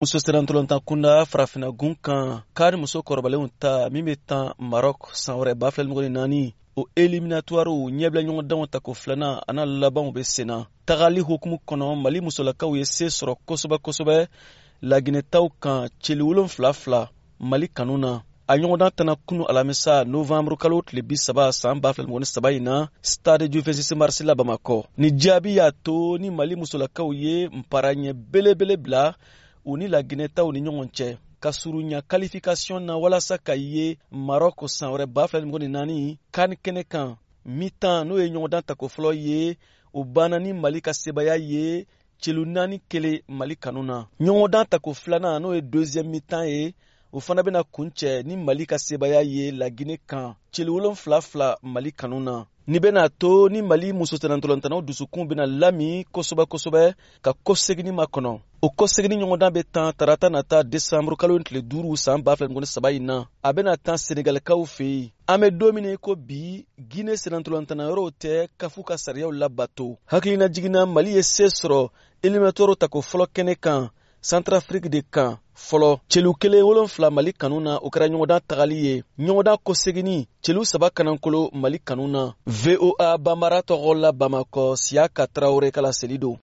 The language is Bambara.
muso serantolontan kunda farafina gun kan kari muso kɔrɔbalenw ta min bɛ tan Maroc san wɛrɛ 2024 o eliminatoire ɲɛbila ɲɔgɔndanw ta ko filanan ana labanw bɛ senna tagali hukumu kɔnɔ Mali musolakaw ye se sɔrɔ kosɛbɛ laginɛtaw kan cɛli 7 Mali kanu na a ɲɔgɔndan tɛna kunu alamisa novembre kalo tile 30 san 2023 in na stade Juventus Marsila Bamakɔ ni jaabi y'a to ni Mali musolakaw ye mparaɲɛ belebele bila u ni laginɛtaw ni ɲɔgɔn cɛ ka surunya qualification na walasa ka ye Maroc san wɛrɛ 2024 kan kɛnɛ kan mi-temps n'o ye ɲɔgɔndan tako fɔlɔ ye o banna ni Mali ka sebaya ye celu 4-1 Mali kanu na ɲɔgɔndan tako filanan n'o ye deuxième mi-temps ye o fana bɛna kuncɛ ni Mali ka sebaya ye Laginɛ kan celu 7 Mali kanu na ni bɛna to ni Mali muso tɛnɛntɔlɔntanaw dusukun bɛna lami kosɛbɛ ka kɔsegini ma kɔnɔ o kɔsegini ɲɔgɔndan bɛ tan tarata nata décembre kalo tile 5 san 2023 in na a bɛna tan Senegalikaw fɛ yen an bɛ don min ko bi Guinée tɛnɛntɔlɔntana yɔrɔw tɛ kafu ka sariyaw labato hakilina jiginna Mali ye se sɔrɔ éliminatoire tako fɔlɔ kɛnɛ kan Centrafrique de kan fɔlɔ celu 7 Mali kanu na o kɛra ɲɔgɔndan tagali ye ɲɔgɔndan kɔsegini celu 3 kanankolo Mali kanu na VOA Bambara tɔgɔ la Bamakɔ Siaka Traoré kala seli don